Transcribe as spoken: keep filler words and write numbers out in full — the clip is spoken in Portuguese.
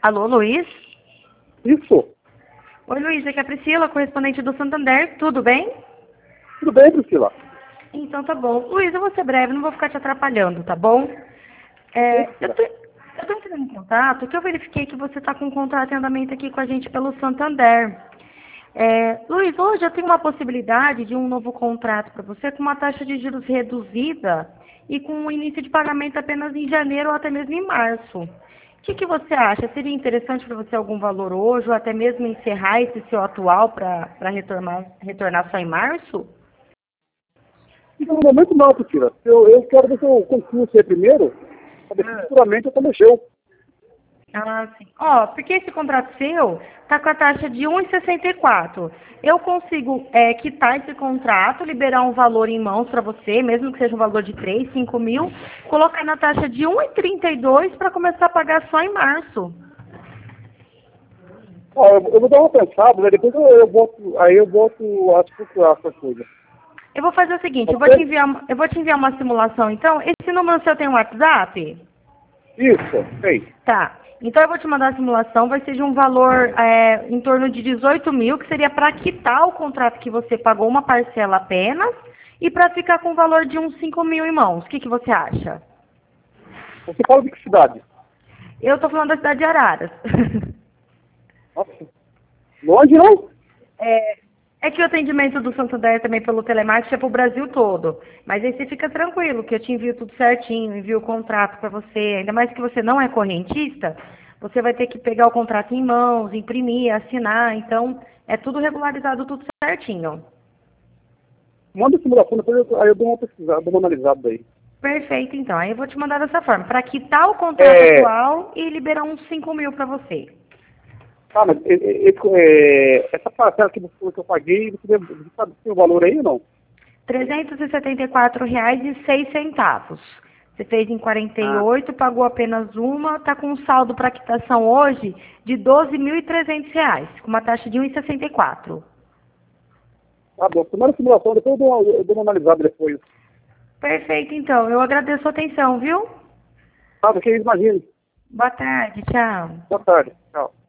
Alô, Luiz? Isso. Oi, Luiz, aqui é a Priscila, correspondente do Santander. Tudo bem? Tudo bem, Priscila? Então tá bom. Luiz, eu vou ser breve, não vou ficar te atrapalhando, tá bom? É, eu tô, eu tô entrando em contato porque eu verifiquei que você está com um contrato em andamento aqui com a gente pelo Santander. É, Luiz, hoje eu tenho uma possibilidade de um novo contrato para você com uma taxa de juros reduzida e com um início de pagamento apenas em janeiro ou até mesmo em março. O que, que você acha? Seria interessante para você algum valor hoje ou até mesmo encerrar esse seu atual para retornar, retornar só em março? No momento não, Priscila. Eu, eu quero ver se eu concluo você primeiro, para ver se futuramente eu mexeu. Ah, sim. Ó, porque esse contrato seu tá com a taxa de um vírgula sessenta e quatro. Eu consigo é, quitar esse contrato, liberar um valor em mãos para você, mesmo que seja um valor de três, cinco mil, colocar na taxa de um vírgula trinta e dois para começar a pagar só em março. Ó, eu, eu vou dar uma pensada, né? Depois eu, eu volto, aí eu volto a te procurar essa coisa. Eu vou fazer o seguinte, eu vou Ok? te enviar, uma- eu vou te enviar uma simulação, então. Esse número seu tem um WhatsApp? Isso, sei. Tá. Então eu vou te mandar a simulação, vai ser de um valor é, em torno de dezoito mil, que seria para quitar o contrato que você pagou uma parcela apenas e para ficar com o valor de uns cinco mil em mãos. O que, que você acha? Você fala de que cidade? Eu tô falando da cidade de Araras. Nossa. Longe não? É, é que o atendimento do Santander também pelo telemarketing é para o Brasil todo. Mas aí você fica tranquilo, que eu te envio tudo certinho, envio o contrato para você. Ainda mais que você não é correntista, você vai ter que pegar o contrato em mãos, imprimir, assinar. Então, é tudo regularizado, tudo certinho. Manda a simulação, depois eu, aí eu dou uma pesquisada, dou uma analisada aí. Perfeito, então. Aí eu vou te mandar dessa forma, para quitar o contrato É, atual e liberar uns cinco mil para você. tá, mas e- e- esse, é, essa parcela que, você, que eu paguei, você, deve- você sabe se tem o valor aí ou não? trezentos e setenta e quatro reais e seis centavos. Você fez em quarenta e Ah, oito, pagou apenas uma, está com um saldo para quitação hoje de doze mil e trezentos reais, com uma taxa de um vírgula sessenta e quatro. tá bom. Primeira simulação, depois eu dou uma, eu dou uma analisada depois. Perfeito, então. Eu agradeço a atenção, viu? Tá, porque imagine. Boa tarde, tchau. Boa tarde. Tchau.